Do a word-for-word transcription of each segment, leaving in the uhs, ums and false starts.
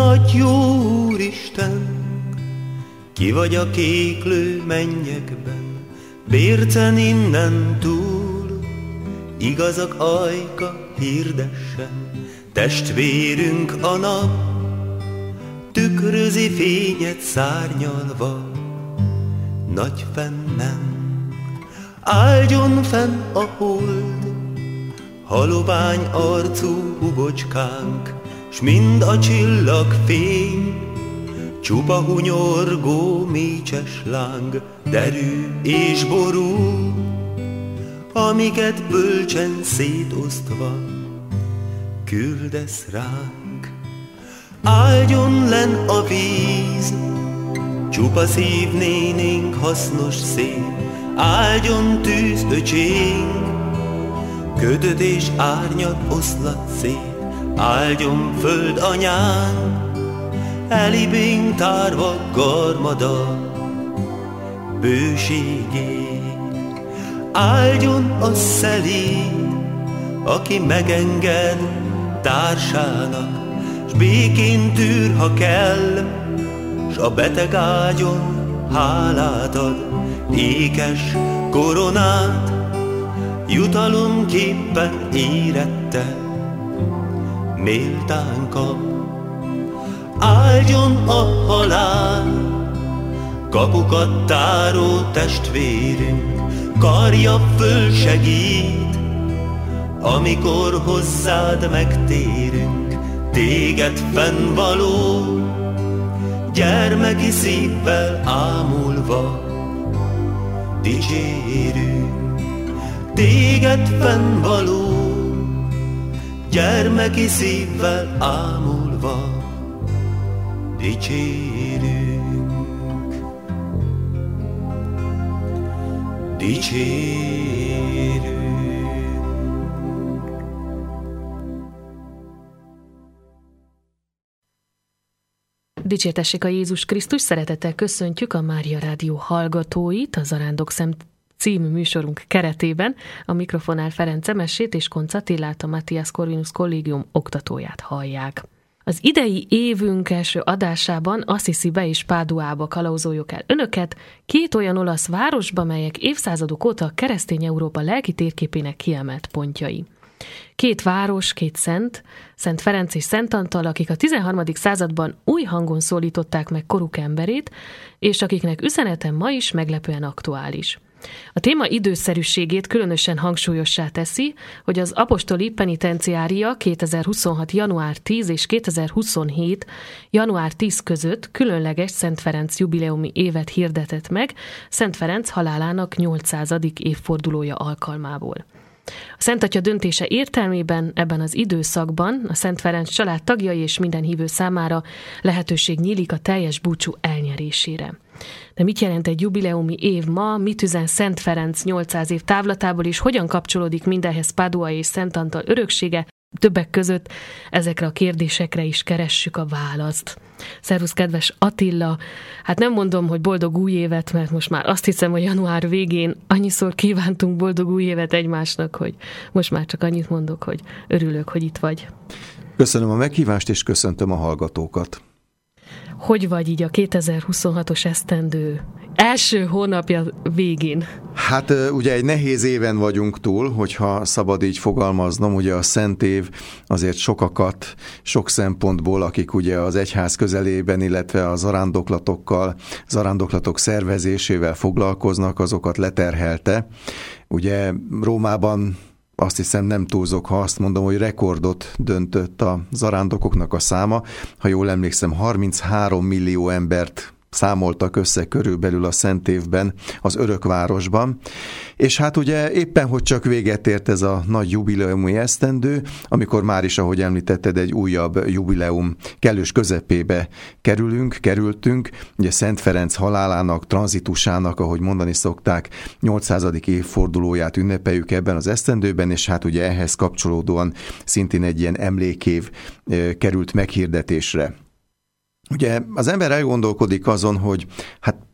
Nagy jó Úristen, ki vagy a kéklő mennyekben, bércen innen túl, igazak ajka hirdessen, testvérünk a nap, tükrözi fényet szárnyalva, nagy fennen. Áldjon fenn a hold, halovány arcú hubocskánk, s mind a csillagfény, csupa hunyorgó mécses láng, derű és ború, amiket bölcsen szétosztva küldesz ránk. Áldjon len a víz, csupa szívnénénk hasznos szép, áldjon tűz öcsénk, ködöt és árnyat oszlat szét, áldjon föld anyánk, elibénk tárva garmada bőségét. Áldjon a szelíd, aki megenged társának, s békén tűr, ha kell, s a beteg ágyon hálát ad, ékes koronát jutalomképpen érette méltán kap. Áldjon a halál, kapukat táró testvérünk, karja föl segít, amikor hozzád megtérünk, téged fennvaló, gyermeki szívvel ámulva dicsérünk. Téged fennvaló, gyermeki szívvel ámulva dicsérünk. Dicsérünk. Dicsértessék a Jézus Krisztus, szeretettel köszöntjük a Mária Rádió hallgatóit, a Zarándokszem című műsorunk keretében. A mikrofonnál Ferenc Emessét és Koncz Attilát, a Matthias Corvinus Kollégium oktatóját hallják. Az idei évünk első adásában Assisibe és Páduába kalauzoljuk el önöket, két olyan olasz városba, melyek évszázadok óta a keresztény Európa lelki térképének kiemelt pontjai. Két város, két szent, Szent Ferenc és Szent Antal, akik a tizenharmadik században új hangon szólították meg koruk emberét, és akiknek üzenete ma is meglepően aktuális. A téma időszerűségét különösen hangsúlyossá teszi, hogy az apostoli penitenciária kétezer-huszonhat. január tíz és kétezer-huszonhét. január tíz között különleges Szent Ferenc jubileumi évet hirdetett meg Szent Ferenc halálának nyolcszázadik évfordulója alkalmából. A Szent Atya döntése értelmében ebben az időszakban a Szent Ferenc család tagjai és minden hívő számára lehetőség nyílik a teljes búcsú elnyerésére. De mit jelent egy jubileumi év ma, mit üzen Szent Ferenc nyolcszáz év távlatából, és hogyan kapcsolódik mindenhez Padua és Szent Antal öröksége? Többek között ezekre a kérdésekre is keressük a választ. Szervusz, kedves Attila! Hát nem mondom, hogy boldog új évet, mert most már azt hiszem, hogy január végén annyiszor kívántunk boldog új évet egymásnak, hogy most már csak annyit mondok, hogy örülök, hogy itt vagy. Köszönöm a meghívást, és köszöntöm a hallgatókat. Hogy vagy így a kétezer-huszonhatos esztendő első hónapja végén? Hát ugye egy nehéz éven vagyunk túl, hogyha szabad így fogalmaznom, ugye a Szent Év azért sokakat, sok szempontból, akik ugye az egyház közelében, illetve a zarándoklatokkal, zarándoklatok szervezésével foglalkoznak, azokat leterhelte. Ugye Rómában azt hiszem nem túlzok, ha azt mondom, hogy rekordot döntött a zarándokoknak a száma. Ha jól emlékszem, harminchárom millió embert számoltak össze körülbelül a Szent Évben az Örökvárosban. És hát ugye éppen, hogy csak véget ért ez a nagy jubileumi esztendő, amikor már is, ahogy említetted, egy újabb jubileum kellős közepébe kerülünk, kerültünk. Ugye Szent Ferenc halálának, tranzitusának, ahogy mondani szokták, nyolcszázadik évfordulóját ünnepeljük ebben az esztendőben, és hát ugye ehhez kapcsolódóan szintén egy ilyen emlékév került meghirdetésre. Ugye az ember elgondolkodik azon, hogy hát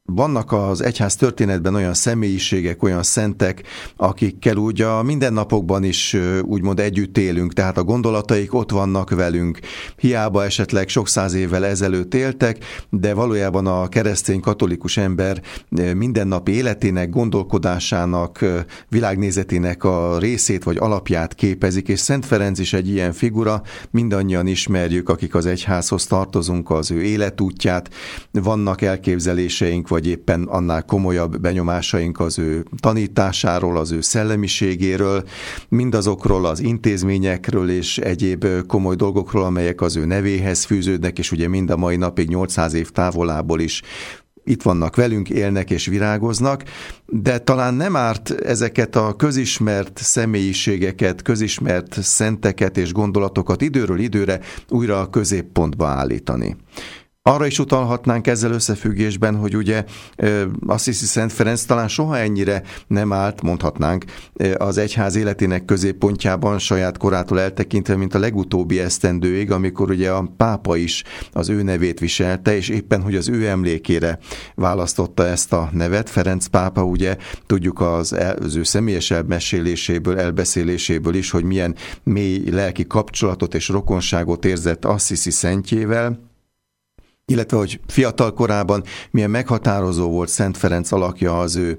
vannak az egyház történetben olyan személyiségek, olyan szentek, akikkel úgy a mindennapokban is úgymond együtt élünk, tehát a gondolataik ott vannak velünk. Hiába esetleg sok száz évvel ezelőtt éltek, de valójában a keresztény katolikus ember mindennapi életének, gondolkodásának, világnézetének a részét vagy alapját képezik, és Szent Ferenc is egy ilyen figura, mindannyian ismerjük, akik az egyházhoz tartozunk, az ő életútját, vannak elképzeléseink, vagy éppen annál komolyabb benyomásaink az ő tanításáról, az ő szellemiségéről, mindazokról az intézményekről és egyéb komoly dolgokról, amelyek az ő nevéhez fűződnek, és ugye mind a mai napig nyolcszáz év távolából is itt vannak velünk, élnek és virágoznak, de talán nem árt ezeket a közismert személyiségeket, közismert szenteket és gondolatokat időről időre újra a középpontba állítani. Arra is utalhatnánk ezzel összefüggésben, hogy ugye Assisi Szent Ferenc talán soha ennyire nem állt, mondhatnánk, az egyház életének középpontjában saját korától eltekintve, mint a legutóbbi esztendőig, amikor ugye a pápa is az ő nevét viselte, és éppen, hogy az ő emlékére választotta ezt a nevet. Ferenc pápa, ugye tudjuk az, az ő személyes elmeséléséből, elbeszéléséből is, hogy milyen mély lelki kapcsolatot és rokonságot érzett Assisi szentjével, illetve hogy fiatal korában milyen meghatározó volt Szent Ferenc alakja az ő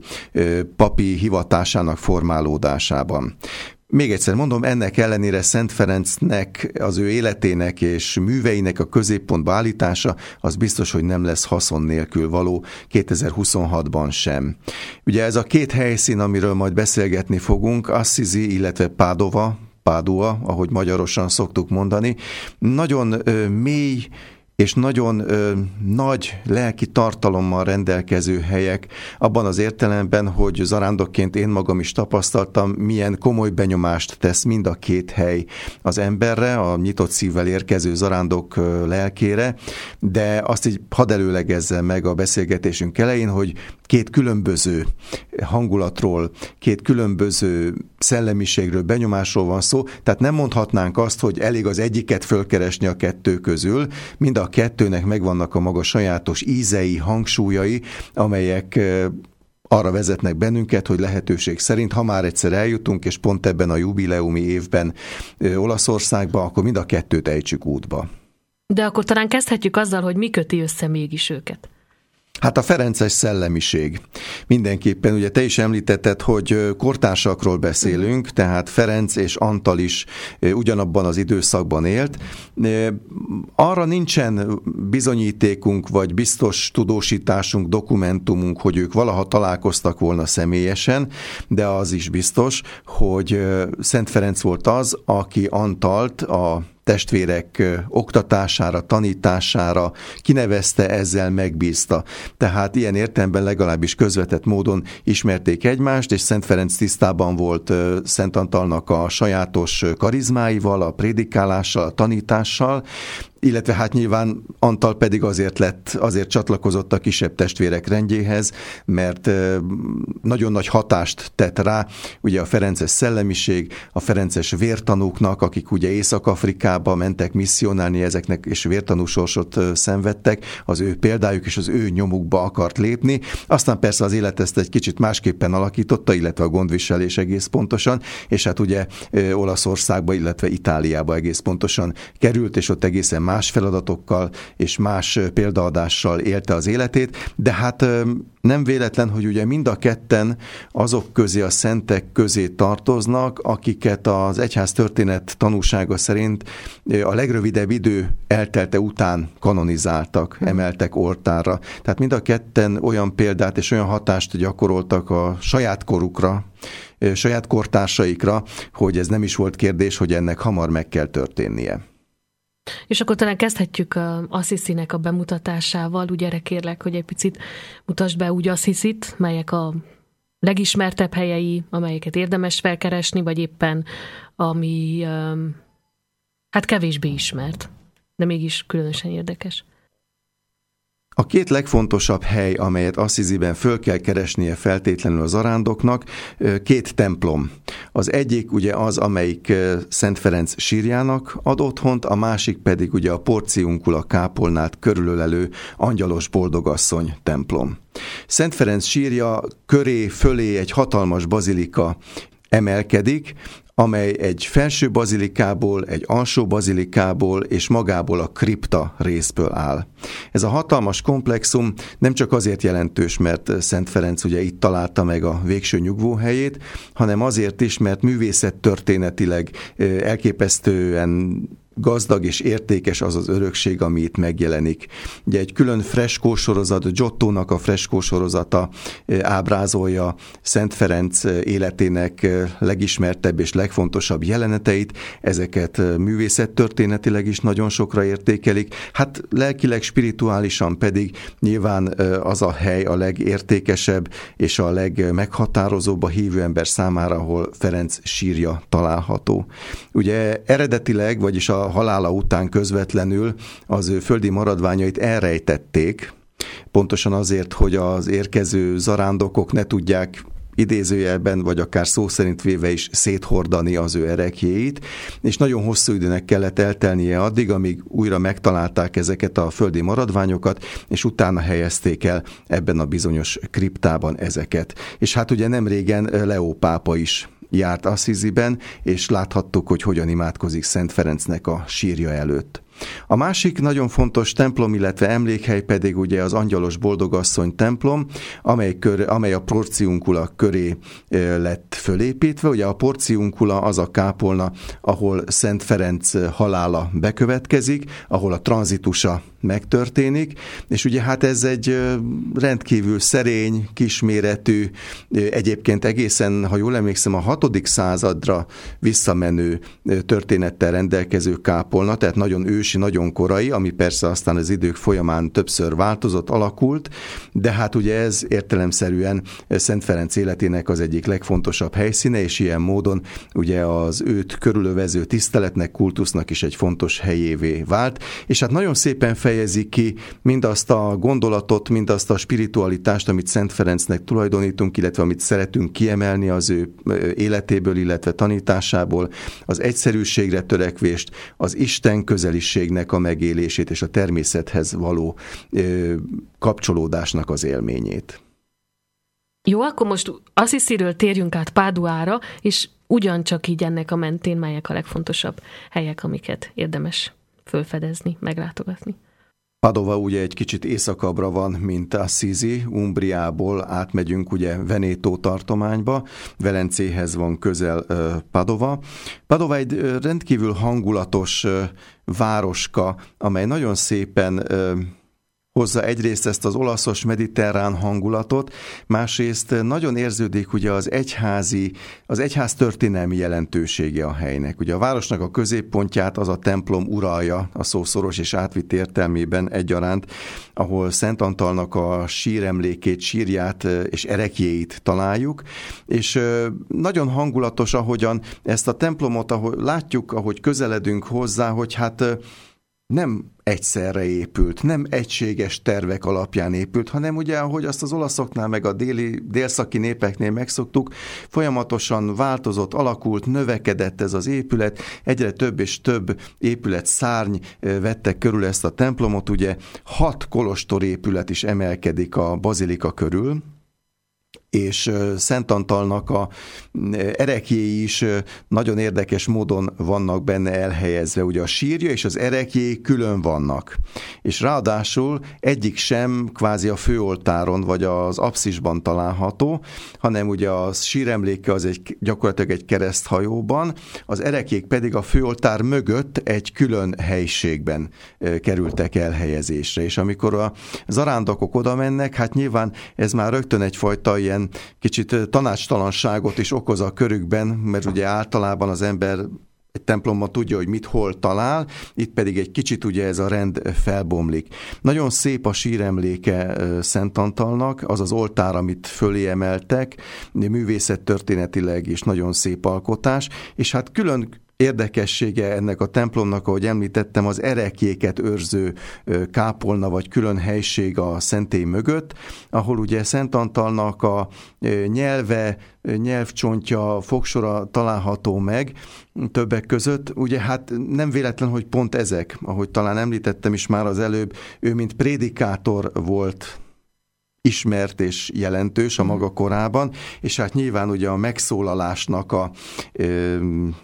papi hivatásának formálódásában. Még egyszer mondom, ennek ellenére Szent Ferencnek, az ő életének és műveinek a középpontba állítása, az biztos, hogy nem lesz haszon nélkül való kétezer-huszonhatban sem. Ugye ez a két helyszín, amiről majd beszélgetni fogunk, Assisi, illetve Pádova, Pádua, ahogy magyarosan szoktuk mondani, nagyon ö, mély, és nagyon ö, nagy lelki tartalommal rendelkező helyek, abban az értelemben, hogy zarándokként én magam is tapasztaltam, milyen komoly benyomást tesz mind a két hely az emberre, a nyitott szívvel érkező zarándok ö, lelkére, de azt így hadd előlegezzem meg a beszélgetésünk elején, hogy két különböző hangulatról, két különböző szellemiségről, benyomásról van szó, tehát nem mondhatnánk azt, hogy elég az egyiket fölkeresni a kettő közül, mind a kettőnek megvannak a maga sajátos ízei, hangsúlyai, amelyek arra vezetnek bennünket, hogy lehetőség szerint, ha már egyszer eljutunk, és pont ebben a jubileumi évben Olaszországba, akkor mind a kettőt ejtsük útba. De akkor talán kezdhetjük azzal, hogy mi köti össze mégis őket. Hát a ferences szellemiség. Mindenképpen, ugye te is említetted, hogy kortársakról beszélünk, tehát Ferenc és Antal is ugyanabban az időszakban élt. Arra nincsen bizonyítékunk, vagy biztos tudósításunk, dokumentumunk, hogy ők valaha találkoztak volna személyesen, de az is biztos, hogy Szent Ferenc volt az, aki Antalt a testvérek oktatására, tanítására kinevezte, ezzel megbízta. Tehát ilyen értelemben legalábbis közvetett módon ismerték egymást, és Szent Ferenc tisztában volt Szent Antalnak a sajátos karizmáival, a prédikálással, a tanítással, illetve hát nyilván Antal pedig azért lett, azért csatlakozott a kisebb testvérek rendjéhez, mert nagyon nagy hatást tett rá, ugye a ferences szellemiség, a ferences vértanúknak, akik ugye Észak-Afrikába mentek misszionálni, ezeknek és vértanúsorsot szenvedtek, az ő példájuk és az ő nyomukba akart lépni. Aztán persze az élet ezt egy kicsit másképpen alakította, illetve a gondviselés egész pontosan, és hát ugye Olaszországba, illetve Itáliába egész pontosan került, és ott egészen más feladatokkal és más példaadással élte az életét, de hát nem véletlen, hogy ugye mind a ketten azok közé, a szentek közé tartoznak, akiket az egyház történet tanúsága szerint a legrövidebb idő eltelte után kanonizáltak, emeltek oltárra. Tehát mind a ketten olyan példát és olyan hatást gyakoroltak a saját korukra, saját kortársaikra, hogy ez nem is volt kérdés, hogy ennek hamar meg kell történnie. És akkor talán kezdhetjük az Assisinek a bemutatásával. Úgy erre kérlek, hogy egy picit mutasd be úgy Assisit, melyek a legismertebb helyei, amelyeket érdemes felkeresni, vagy éppen ami hát kevésbé ismert, de mégis különösen érdekes. A két legfontosabb hely, amelyet Assisiben föl kell keresnie feltétlenül a zarándoknak, két templom. Az egyik ugye az, amelyik Szent Ferenc sírjának ad otthont, a másik pedig ugye a Porciuncula kápolnát körülölelő Angyalos Boldogasszony templom. Szent Ferenc sírja köré, fölé egy hatalmas bazilika emelkedik, amely egy felső bazilikából, egy alsó bazilikából és magából a kripta részből áll. Ez a hatalmas komplexum nem csak azért jelentős, mert Szent Ferenc ugye itt találta meg a végső nyugvóhelyét, hanem azért is, mert művészettörténetileg elképesztően gazdag és értékes az az örökség, ami itt megjelenik. Ugye egy külön freskósorozat, Giottónak a freskósorozata ábrázolja Szent Ferenc életének legismertebb és legfontosabb jeleneteit, ezeket művészettörténetileg is nagyon sokra értékelik, hát lelkileg, spirituálisan pedig nyilván az a hely a legértékesebb és a legmeghatározóbb a hívő ember számára, ahol Ferenc sírja található. Ugye eredetileg, vagyis a halála után közvetlenül az ő földi maradványait elrejtették, pontosan azért, hogy az érkező zarándokok ne tudják idézőjelben, vagy akár szó szerint véve is széthordani az ő ereklyéit, és nagyon hosszú időnek kellett eltelnie addig, amíg újra megtalálták ezeket a földi maradványokat, és utána helyezték el ebben a bizonyos kriptában ezeket. És hát ugye nem régen Leó pápa is járt Assisiben, és láthattuk, hogy hogyan imádkozik Szent Ferencnek a sírja előtt. A másik nagyon fontos templom, illetve emlékhely pedig ugye az Angyalos Boldogasszony templom, amely, kör, amely a Porciuncula köré lett fölépítve. Ugye a Porciuncula az a kápolna, ahol Szent Ferenc halála bekövetkezik, ahol a tranzitusa megtörténik, és ugye hát ez egy rendkívül szerény, kisméretű, egyébként egészen, ha jól emlékszem, a hatodik századra visszamenő történettel rendelkező kápolna, tehát nagyon ősi, nagyon korai, ami persze aztán az idők folyamán többször változott, alakult, de hát ugye ez értelemszerűen Szent Ferenc életének az egyik legfontosabb helyszíne, és ilyen módon ugye az őt körülövező tiszteletnek, kultusznak is egy fontos helyévé vált, és hát nagyon szépen fejezi ki mindazt a gondolatot, mindazt a spiritualitást, amit Szent Ferencnek tulajdonítunk, illetve amit szeretünk kiemelni az ő életéből, illetve tanításából, az egyszerűségre törekvést, az Isten közeliségnek a megélését és a természethez való ö, kapcsolódásnak az élményét. Jó, akkor most Assisiről térjünk át Páduára, és ugyancsak így ennek a mentén melyek a legfontosabb helyek, amiket érdemes fölfedezni, meglátogatni. Padova ugye egy kicsit északabbra van, mint Assisi, Umbriából átmegyünk ugye Veneto tartományba, Velencéhez van közel Padova. Padova egy rendkívül hangulatos városka, amely nagyon szépen hozza egyrészt ezt az olaszos mediterrán hangulatot, másrészt nagyon érződik ugye az egyházi, az egyház történelmi jelentősége a helynek. Ugye a városnak a középpontját az a templom uralja a szó szoros és átvitt értelmében egyaránt, ahol Szent Antalnak a síremlékét, sírját és ereklyéit találjuk, és nagyon hangulatos, ahogyan ezt a templomot, ahogy látjuk, ahogy közeledünk hozzá, hogy hát nem egyszerre épült, nem egységes tervek alapján épült, hanem ugye, ahogy azt az olaszoknál, meg a déli, délszaki népeknél megszoktuk, folyamatosan változott, alakult, növekedett ez az épület, egyre több és több épület szárny vette körül ezt a templomot, ugye hat kolostorépület is emelkedik a bazilika körül, és Szent Antalnak a ereklyéi is nagyon érdekes módon vannak benne elhelyezve. Ugye a sírja és az ereklyéi külön vannak. És ráadásul egyik sem kvázi a főoltáron vagy az apszisban található, hanem ugye a síremléke az egy, gyakorlatilag egy kereszthajóban, az ereklyék pedig a főoltár mögött egy külön helyiségben kerültek elhelyezésre. És amikor a zarándokok oda mennek, hát nyilván ez már rögtön egyfajta ilyen kicsit tanácstalanságot is okoz a körükben, mert ugye általában az ember egy templomban tudja, hogy mit hol talál, itt pedig egy kicsit ugye ez a rend felbomlik. Nagyon szép a síremléke Szent Antalnak, az az oltár, amit fölé emeltek, művészettörténetileg is nagyon szép alkotás, és hát külön érdekessége ennek a templomnak, ahogy említettem, az ereklyéket őrző kápolna vagy külön helység a szentély mögött, ahol ugye Szent Antalnak a nyelve, nyelvcsontja, fogsora található meg többek között. Ugye hát nem véletlen, hogy pont ezek, ahogy talán említettem is már az előbb, ő mint prédikátor volt ismert és jelentős a maga korában, és hát nyilván ugye a megszólalásnak a ö,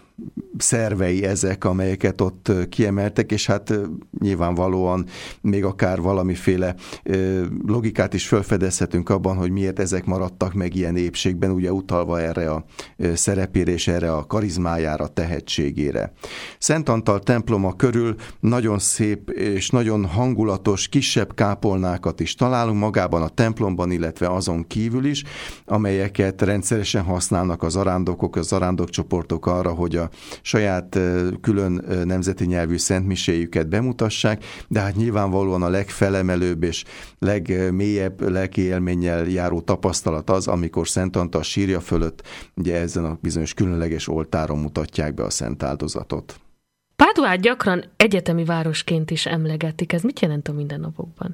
szervei ezek, amelyeket ott kiemeltek, és hát nyilvánvalóan még akár valamiféle logikát is felfedezhetünk abban, hogy miért ezek maradtak meg ilyen épségben, ugye utalva erre a szerepére és erre a karizmájára, tehetségére. Szent Antal temploma körül nagyon szép és nagyon hangulatos kisebb kápolnákat is találunk magában a templomban, illetve azon kívül is, amelyeket rendszeresen használnak az zarándokok, a zarándokcsoportok arra, hogy a saját külön nemzeti nyelvű szentmiséjüket bemutassák, de hát nyilvánvalóan a legfelemelőbb és legmélyebb lelki élménnyel járó tapasztalat az, amikor Szent Antal sírja fölött, ugye ezen a bizonyos különleges oltáron mutatják be a szent áldozatot. Páduát gyakran egyetemi városként is emlegetik. Ez mit jelent a mindennapokban?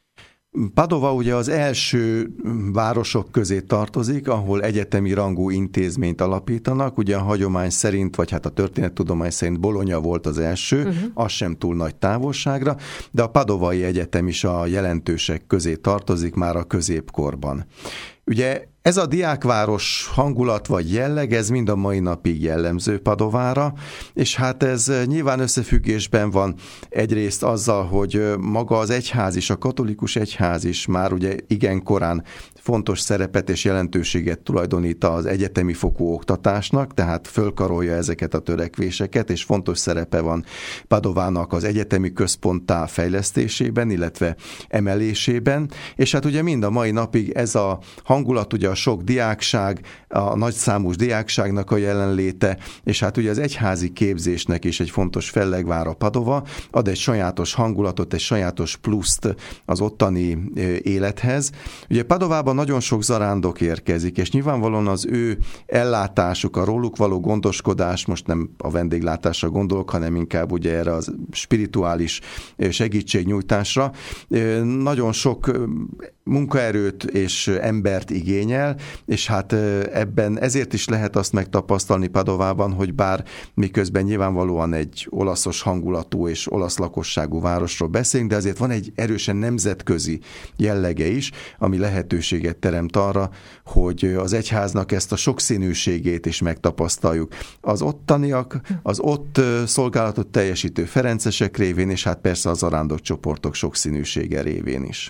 Padova ugye az első városok közé tartozik, ahol egyetemi rangú intézményt alapítanak. Ugye a hagyomány szerint, vagy hát a történettudomány szerint Bologna volt az első, uh-huh. az sem túl nagy távolságra, de a Padovai Egyetem is a jelentősek közé tartozik már a középkorban. Ugye ez a diákváros hangulat vagy jelleg, ez mind a mai napig jellemző Padovára, és hát ez nyilván összefüggésben van egyrészt azzal, hogy maga az egyház is, a katolikus egyház is már ugye igen korán fontos szerepet és jelentőséget tulajdonít az egyetemi fokú oktatásnak, tehát fölkarolja ezeket a törekvéseket, és fontos szerepe van Padovának az egyetemi központtá fejlesztésében, illetve emelésében, és hát ugye mind a mai napig ez a hangulat, ugye a sok diákság, a nagyszámos diákságnak a jelenléte, és hát ugye az egyházi képzésnek is egy fontos fellegvára Padova, ad egy sajátos hangulatot, egy sajátos pluszt az ottani élethez. Ugye Padovában nagyon sok zarándok érkezik, és nyilvánvalóan az ő ellátásuk, a róluk való gondoskodás, most nem a vendéglátásra gondolok, hanem inkább ugye erre az spirituális segítségnyújtásra, nagyon sok munkaerőt és embert igényel, és hát ebben ezért is lehet azt megtapasztalni Padovában, hogy bár miközben nyilvánvalóan egy olaszos hangulatú és olasz lakosságú városról beszélünk, de azért van egy erősen nemzetközi jellege is, ami lehetőséget teremt arra, hogy az egyháznak ezt a sokszínűségét is megtapasztaljuk. Az ottaniak, az ott szolgálatot teljesítő ferencesek révén, és hát persze az zarándokcsoportok sokszínűsége révén is.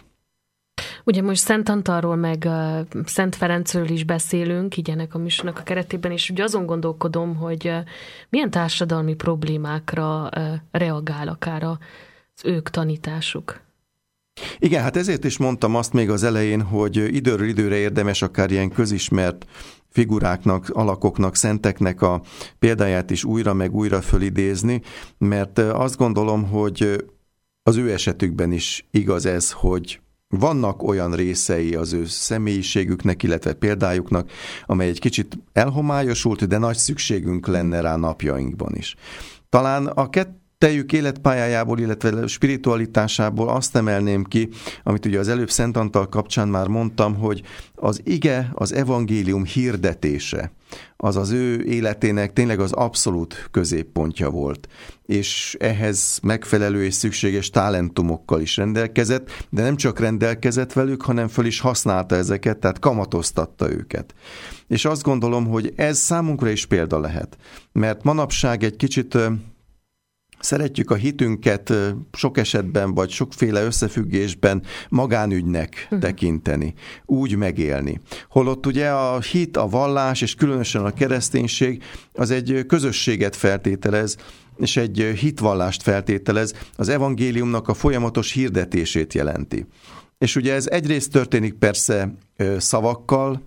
Ugye most Szent Antalról, meg uh, Szent Ferencről is beszélünk, így ennek a műsornak a keretében, és ugye azon gondolkodom, hogy uh, milyen társadalmi problémákra uh, reagál akár az ők tanításuk. Igen, hát ezért is mondtam azt még az elején, hogy időről időre érdemes akár ilyen közismert figuráknak, alakoknak, szenteknek a példáját is újra meg újra fölidézni, mert azt gondolom, hogy az ő esetükben is igaz ez, hogy vannak olyan részei az ő személyiségüknek, illetve példájuknak, amely egy kicsit elhomályosult, de nagy szükségünk lenne rá napjainkban is. Talán a kettejük életpályájából, illetve spiritualitásából azt emelném ki, amit ugye az előbb Szent Antal kapcsán már mondtam, hogy az ige, az evangélium hirdetése, az az ő életének tényleg az abszolút középpontja volt, és ehhez megfelelő és szükséges talentumokkal is rendelkezett, de nem csak rendelkezett velük, hanem föl is használta ezeket, tehát kamatoztatta őket. És azt gondolom, hogy ez számunkra is példa lehet, mert manapság egy kicsit szeretjük a hitünket sok esetben, vagy sokféle összefüggésben magánügynek tekinteni, úgy megélni. Holott ugye a hit, a vallás, és különösen a kereszténység az egy közösséget feltételez, és egy hitvallást feltételez, az evangéliumnak a folyamatos hirdetését jelenti. És ugye ez egyrészt történik persze szavakkal,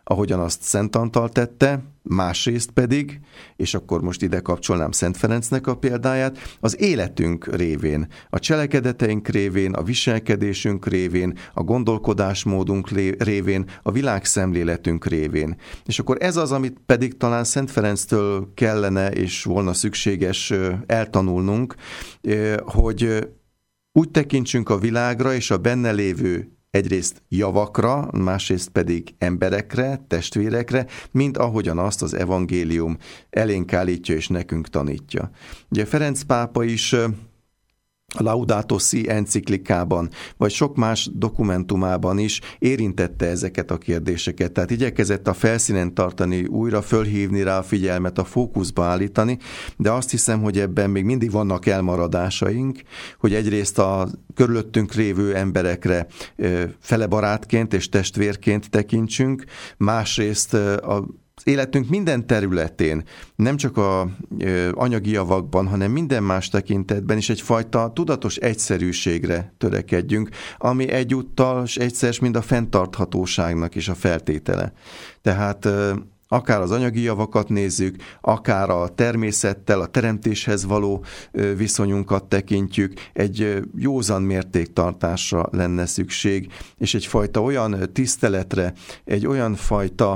ahogyan azt Szent Antal tette, másrészt pedig, és akkor most ide kapcsolnám Szent Ferencnek a példáját, az életünk révén, a cselekedeteink révén, a viselkedésünk révén, a gondolkodásmódunk révén, a világszemléletünk révén. És akkor ez az, amit pedig talán Szent Ferenctől kellene és volna szükséges eltanulnunk, hogy úgy tekintsünk a világra és a benne lévő egyrészt javakra, másrészt pedig emberekre, testvérekre, mint ahogyan azt az evangélium elénk állítja és nekünk tanítja. Ugye Ferenc pápa is a Laudato Si enciklikában, vagy sok más dokumentumában is érintette ezeket a kérdéseket. Tehát igyekezett a felszínen tartani, újra fölhívni rá a figyelmet, a fókuszba állítani, de azt hiszem, hogy ebben még mindig vannak elmaradásaink, hogy egyrészt a körülöttünk lévő emberekre fele barátként és testvérként tekintsünk, másrészt a az életünk minden területén, nem csak az anyagi javakban, hanem minden más tekintetben is egyfajta tudatos egyszerűségre törekedjünk, ami egyúttal és egyszer mind a fenntarthatóságnak is a feltétele. Tehát akár az anyagi javakat nézzük, akár a természettel, a teremtéshez való viszonyunkat tekintjük, egy józan mértéktartásra lenne szükség, és egyfajta olyan tiszteletre, egy olyan fajta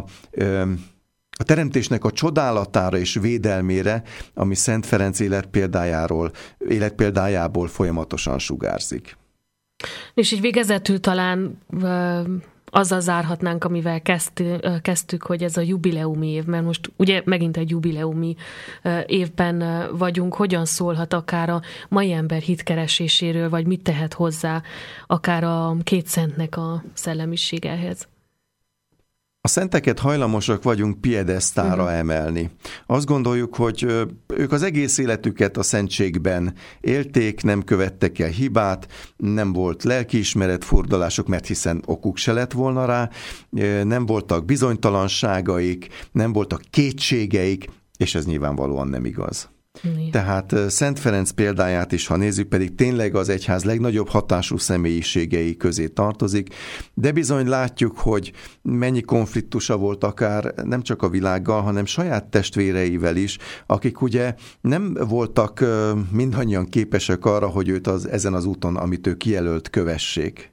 a teremtésnek a csodálatára és védelmére, ami Szent Ferenc életpéldájáról, életpéldájából folyamatosan sugárzik. És így végezetül talán azzal zárhatnánk, amivel kezdt, kezdtük, hogy ez a jubileumi év, mert most ugye megint egy jubileumi évben vagyunk, hogyan szólhat akár a mai ember hitkereséséről, vagy mit tehet hozzá akár a két szentnek a szellemiségehez? A szenteket hajlamosak vagyunk piedesztára uh-huh. emelni. Azt gondoljuk, hogy ők az egész életüket a szentségben élték, nem követtek el hibát, nem volt lelkiismeret furdalások, mert hiszen okuk se lett volna rá, nem voltak bizonytalanságaik, nem voltak kétségeik, és ez nyilvánvalóan nem igaz. Igen. Tehát Szent Ferenc példáját is, ha nézzük, pedig tényleg az egyház legnagyobb hatású személyiségei közé tartozik, de bizony látjuk, hogy mennyi konfliktusa volt akár nem csak a világgal, hanem saját testvéreivel is, akik ugye nem voltak mindannyian képesek arra, hogy őt az, ezen az úton, amit ő kijelölt, kövessék.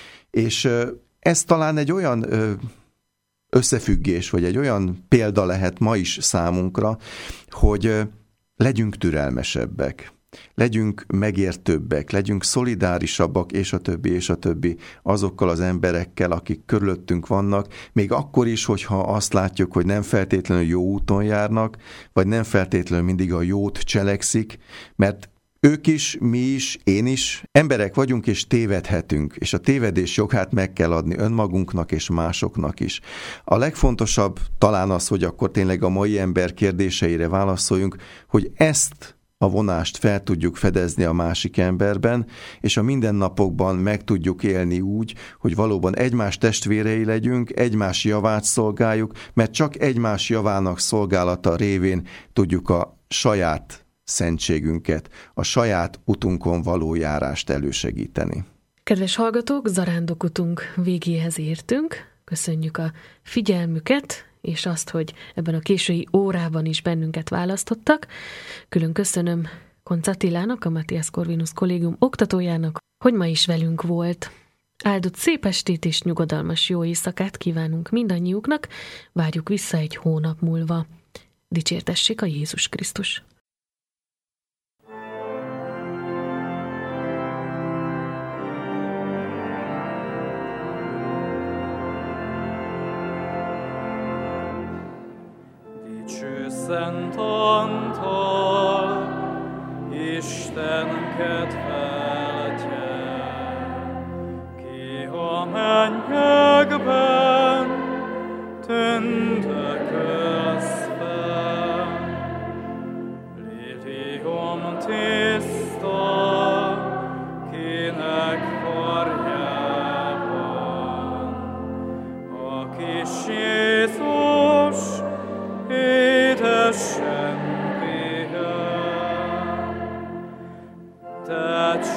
És ez talán egy olyan összefüggés, vagy egy olyan példa lehet ma is számunkra, hogy legyünk türelmesebbek, legyünk megértőbbek, legyünk szolidárisabbak, és a többi, és a többi azokkal az emberekkel, akik körülöttünk vannak, még akkor is, hogyha azt látjuk, hogy nem feltétlenül jó úton járnak, vagy nem feltétlenül mindig a jót cselekszik, mert ők is, mi is, én is emberek vagyunk, és tévedhetünk, és a tévedés jogát meg kell adni önmagunknak és másoknak is. A legfontosabb talán az, hogy akkor tényleg a mai ember kérdéseire válaszoljunk, hogy ezt a vonást fel tudjuk fedezni a másik emberben, és a mindennapokban meg tudjuk élni úgy, hogy valóban egymás testvérei legyünk, egymás javát szolgáljuk, mert csak egymás javának szolgálata révén tudjuk a saját szentségünket, a saját utunkon való járást elősegíteni. Kedves hallgatók, zarándokutunk végéhez értünk. Köszönjük a figyelmüket, és azt, hogy ebben a késői órában is bennünket választottak. Külön köszönöm Koncz Attilának, a Matthias Corvinus Kollégium oktatójának, hogy ma is velünk volt. Áldott szép estét és nyugodalmas jó éjszakát kívánunk mindannyiuknak, várjuk vissza egy hónap múlva. Dicsértessék a Jézus Krisztus! Szent Antal, Isten kedveltje, ki a mennyekben tündökölsz fel. Lilium tiszta, kinek karjában, a kis Jézus, édesen pihen, te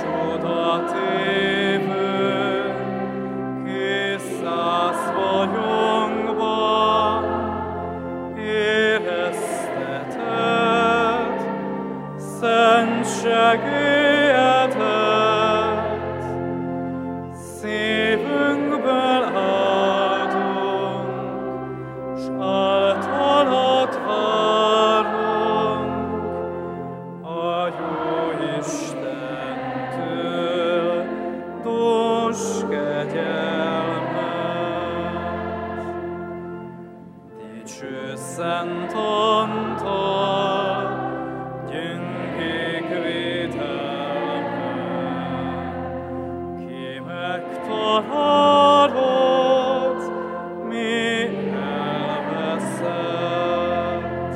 szent Antal, gyöngék védelme, ki megtalálod, mi elveszett.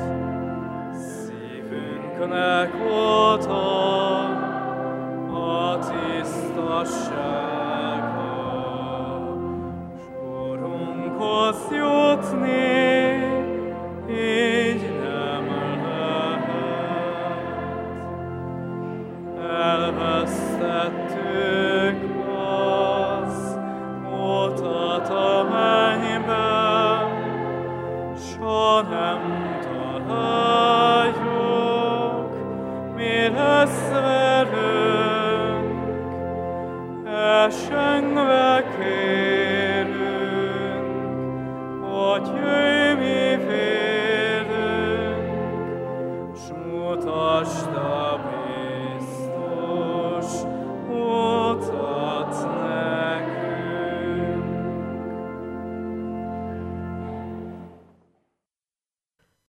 Szívünknek oda a tisztassága, sorunkhoz jutni így nem lehet. Elvesztettük az utat a mennybe, soha nem találjuk, mi lesz velünk, esengve kér.